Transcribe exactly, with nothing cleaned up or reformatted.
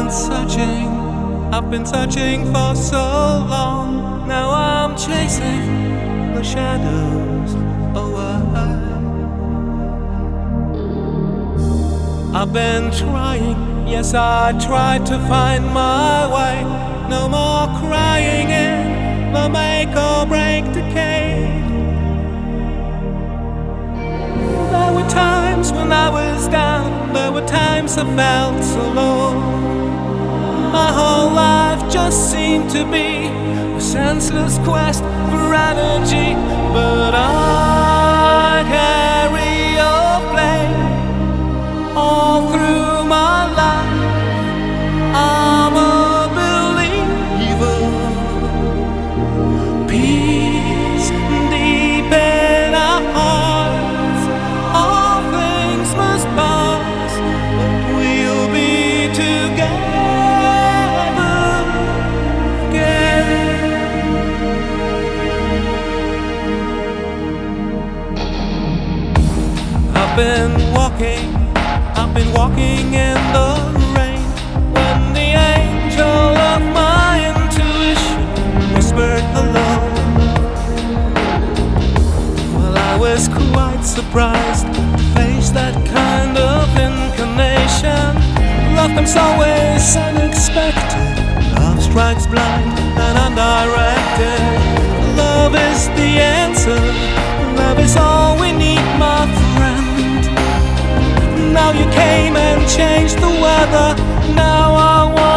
been searching, I've been searching for so long. Now I'm chasing the shadows away. I've been trying, yes I tried to find my way. No more crying in the make or break decade. There were times when I was down, there were times I felt so low. My whole life just seemed to be a senseless quest for energy. But I carry your flame all through my life. I'm a believer. Peace deep in our hearts. All things must pass, but we'll be together again. I've been walking, I've been walking in the rain, when the angel of my intuition whispered hello. Well, I was quite surprised to face that kind of incarnation. Love comes always unexpected. Love strikes blind and undirected. Love is the answer. Love is all we need, my friend. Now you came and changed the weather. Now I want